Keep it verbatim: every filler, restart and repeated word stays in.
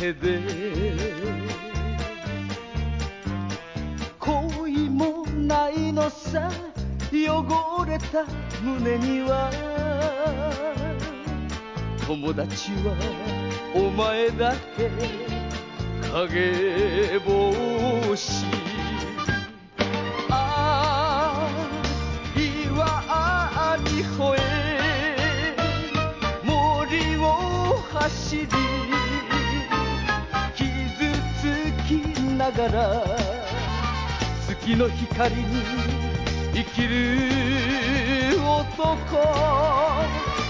けで恋もないのさ汚れた胸には友達はお前だけ影帽子ああ岩に吠え森を走り傷つきながら月の光に生きる男